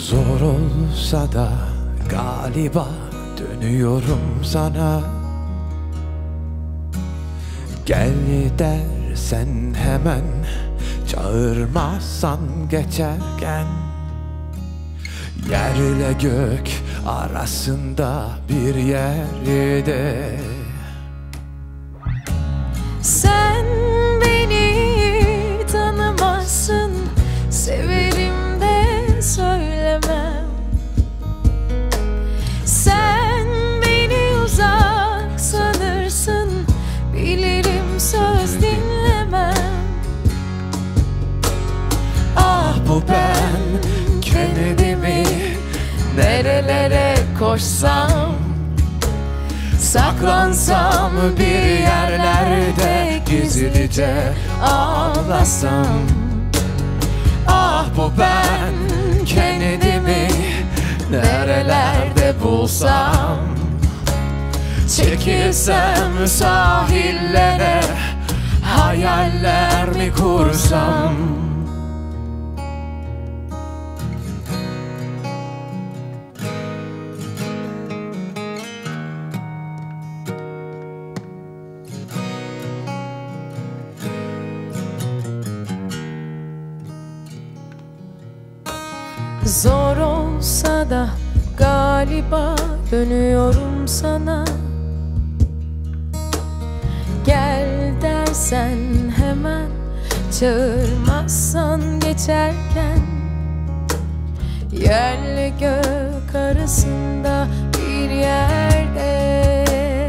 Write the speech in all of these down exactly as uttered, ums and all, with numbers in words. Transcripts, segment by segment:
Zor olsa da galiba dönüyorum sana. Gel dersen hemen, çağırmazsan geçerken. Yerle gök arasında bir yerde. Sen beni tanımazsın, severim de söylemem. Sen beni uzak sanırsın, bilirim söz dinlemem. Ah bu ben, kendimi nerelere koşsam, saklansam bir yerlerde, gizlice ağlasam. Ah bu ben, kendimi nerelerde bulsam, çekilsem sahillere, hayaller mi kursam. Zor olsa da galiba dönüyorum sana. Gel dersen hemen, çağırmazsan geçerken. Yerle gök arasında bir yerde.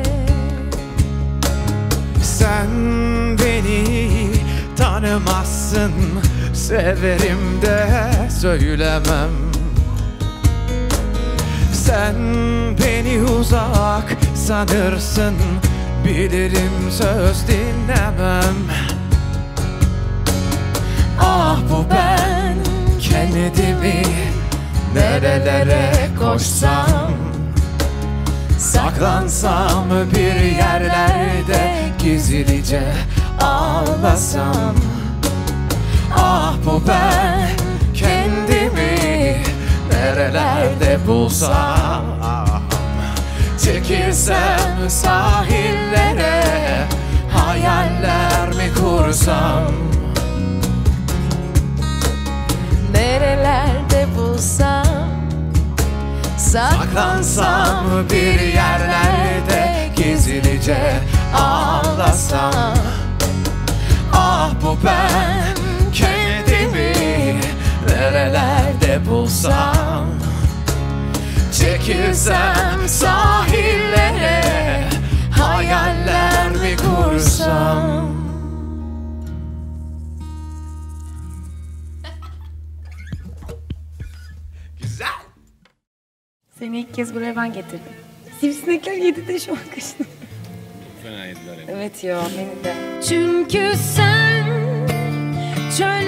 Sen beni tanımazsın, severim de söylemem. Sen beni uzak sanırsın, bilirim söz dinlemem. Ah bu ben, kendimi nerelere koşsam, saklansam bir yerlerde, gizlice ağlasam. Ah bu ben, kendimi nerelerde bulsam, çekilsem sahillere, hayaller mi kursam. Nerelerde bulsam, saklansam bir yerlerde, gizlice ağlasam. Ah bu ben, kendimi nerelerde bulsam, çekilsem sahillere, hayaller mi kursam. Güzel. Seni ilk kez buraya ben getirdim. Sivrisinekler yedi de şu an kaçtı. Fena yediler yani. Evet ya, beni de. Çünkü sen çöl